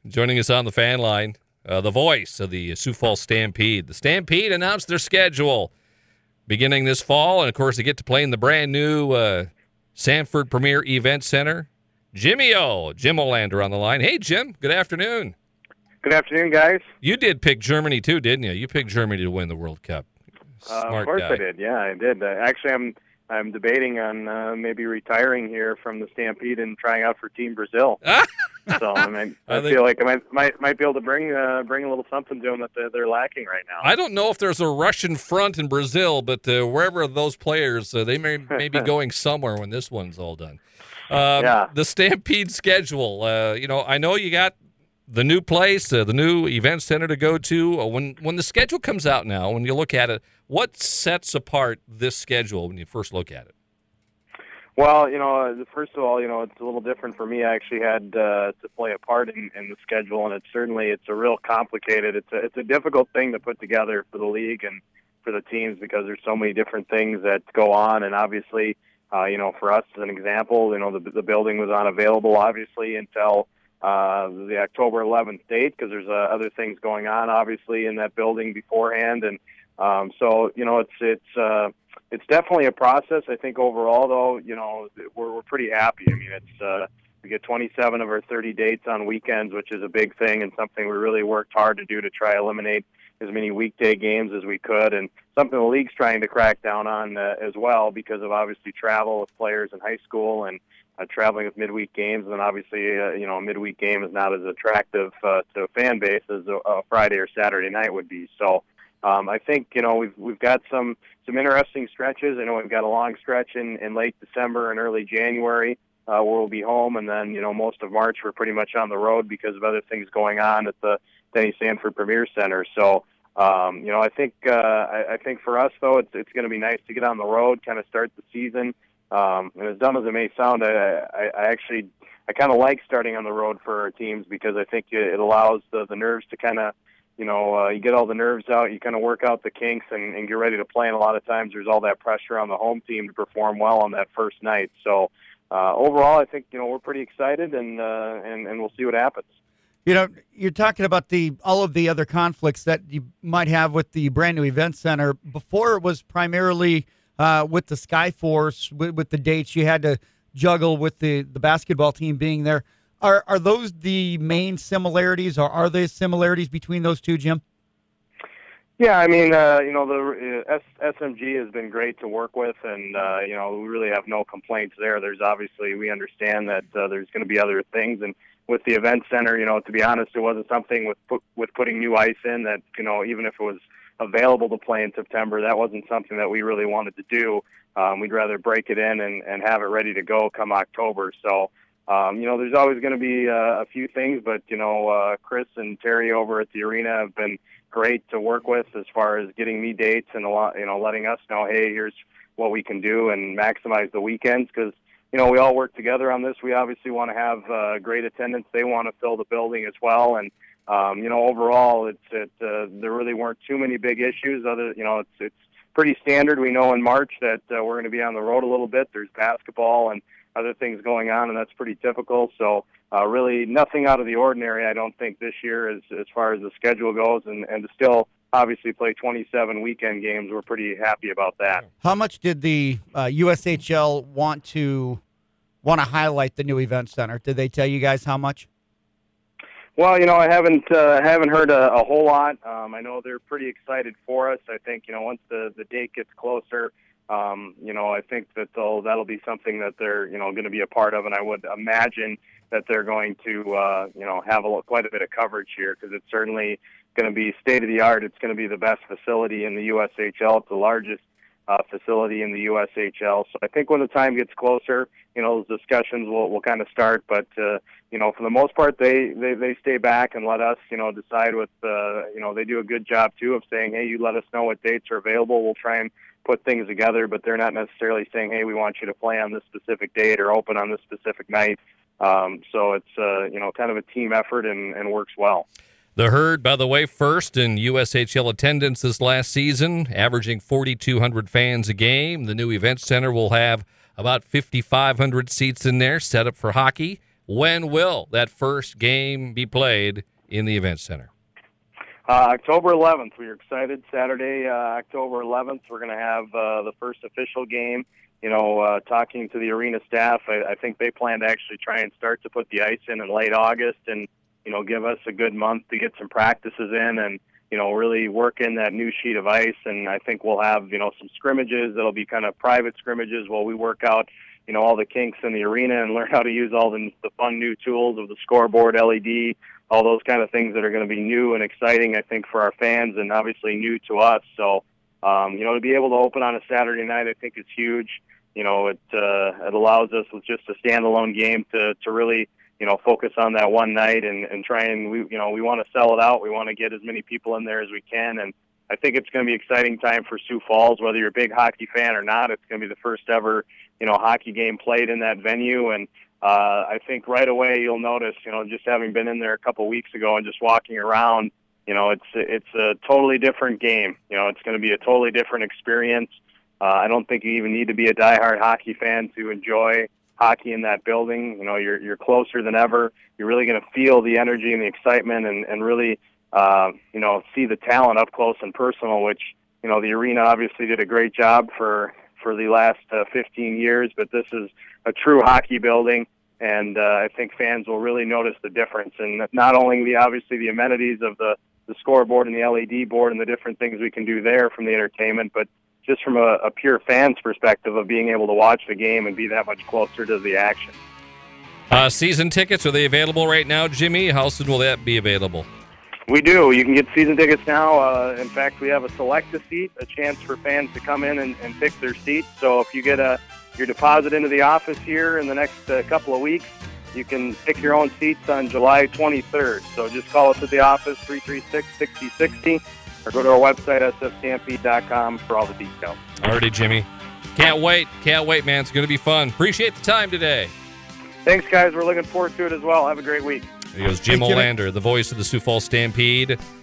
Joining us on the fan line, the voice of the Sioux Falls Stampede. The Stampede announced their schedule beginning this fall, and of course they get to play in the brand new Sanford Premier Event Center. Jim Olander on the line. Hey, Jim. Good afternoon. Good afternoon, guys. You did pick Germany too, didn't you? You picked Germany to win the World Cup. Smart of course guy. I did. Yeah, I did. Actually, I'm debating on maybe retiring here from the Stampede and trying out for Team Brazil. So I feel like I might be able to bring a little something to them that they're lacking right now. I don't know if there's a Russian front in Brazil, but wherever those players, they may be going somewhere when this one's all done. The Stampede schedule. I know you got the new place, the new event center to go to. When the schedule comes out now, when you look at it, what sets apart this schedule when you first look at it? Well, first of all, it's a little different for me. I actually had to play a part in the schedule, and it's a real complicated. It's a difficult thing to put together for the league and for the teams because there's so many different things that go on, and obviously, for us as an example, the building was unavailable obviously until the October 11th date because there's other things going on obviously in that building beforehand, and so it's definitely a process. I think overall, though, we're pretty happy. I mean, we get 27 of our 30 dates on weekends, which is a big thing and something we really worked hard to do to try to eliminate as many weekday games as we could, and something the league's trying to crack down on as well because of obviously travel with players in high school and traveling with midweek games. And then obviously, a midweek game is not as attractive to a fan base as a Friday or Saturday night would be. So. I think we've got some interesting stretches. I know we've got a long stretch in late December and early January where we'll be home, and then most of March we're pretty much on the road because of other things going on at the Denny Sanford Premier Center. So I think for us though it's going to be nice to get on the road, kind of start the season. And as dumb as it may sound, I kind of like starting on the road for our teams because I think it allows the nerves to kind of. You get all the nerves out, you kind of work out the kinks and get ready to play. And a lot of times there's all that pressure on the home team to perform well on that first night. So overall, I think, we're pretty excited and we'll see what happens. You're talking about all of the other conflicts that you might have with the brand new event center. Before it was primarily with the Skyforce, with the dates you had to juggle with the basketball team being there. Are those the main similarities, or are there similarities between those two, Jim? Yeah, I mean, the SMG has been great to work with, and we really have no complaints there. There's obviously, we understand that there's going to be other things, and with the event center, to be honest, it wasn't something with putting new ice in that, even if it was available to play in September, that wasn't something that we really wanted to do. We'd rather break it in and have it ready to go come October. So. There's always going to be a few things, but, Chris and Terry over at the arena have been great to work with as far as getting me dates and, letting us know, hey, here's what we can do and maximize the weekends because, we all work together on this. We obviously want to have great attendance. They want to fill the building as well. And, overall, there really weren't too many big issues. It's pretty standard. We know in March that we're going to be on the road a little bit. There's basketball and other things going on, and that's pretty typical. So really nothing out of the ordinary, I don't think, this year as far as the schedule goes. And to still obviously play 27 weekend games, we're pretty happy about that. How much did the USHL want to highlight the new event center? Did they tell you guys how much? Well, I haven't heard a whole lot. I know they're pretty excited for us. I think, once the date gets closer, I think that that'll be something that they're, going to be a part of, and I would imagine that they're going to, have quite a bit of coverage here because it's certainly going to be state of the art. It's going to be the best facility in the USHL. It's the largest facility in the USHL. So I think when the time gets closer, those discussions will kind of start. But for the most part, they stay back and let us, decide with. They do a good job too of saying, hey, you let us know what dates are available. We'll try and put things together, but they're not necessarily saying, hey, we want you to play on this specific date or open on this specific night. So it's, kind of a team effort and works well. The Herd, by the way, first in USHL attendance this last season, averaging 4,200 fans a game. The new event center will have about 5,500 seats in there, set up for hockey. when will that first game be played in the Event Center? October 11th. We're excited. Saturday, October 11th, we're going to have the first official game. Talking to the arena staff, I think they plan to actually try and start to put the ice in late August and, give us a good month to get some practices in and, really work in that new sheet of ice. And I think we'll have, some scrimmages that'll be kind of private scrimmages while we work out, all the kinks in the arena and learn how to use all the fun new tools of the scoreboard, LED, all those kind of things that are going to be new and exciting, I think, for our fans and obviously new to us. So, to be able to open on a Saturday night, I think is huge. It allows us with just a standalone game to really, focus on that one night and try and, we want to sell it out. We want to get as many people in there as we can. And I think it's going to be an exciting time for Sioux Falls, whether you're a big hockey fan or not. It's going to be the first ever, hockey game played in that venue. And I think right away you'll notice, just having been in there a couple weeks ago and just walking around, it's a totally different game. It's going to be a totally different experience. I don't think you even need to be a diehard hockey fan to enjoy hockey in that building. You're closer than ever. You're really going to feel the energy and the excitement and really, see the talent up close and personal, which, the arena obviously did a great job for the last 15 years, but this is a true hockey building. And I think fans will really notice the difference. And not only the amenities of the scoreboard and the LED board and the different things we can do there from the entertainment, but just from a pure fan's perspective of being able to watch the game and be that much closer to the action. Season tickets, are they available right now, Jimmy? How soon will that be available? We do. You can get season tickets now. In fact, we have a select-a-seat, a chance for fans to come in and pick their seat. So if you get your deposit into the office here in the next couple of weeks, you can pick your own seats on July 23rd. So just call us at the office, 336-6060, or go to our website, sfstampede.com, for all the details. Alrighty, Jimmy. Can't wait, man. It's going to be fun. Appreciate the time today. Thanks, guys. We're looking forward to it as well. Have a great week. There goes Jim Olander, the voice of the Sioux Falls Stampede.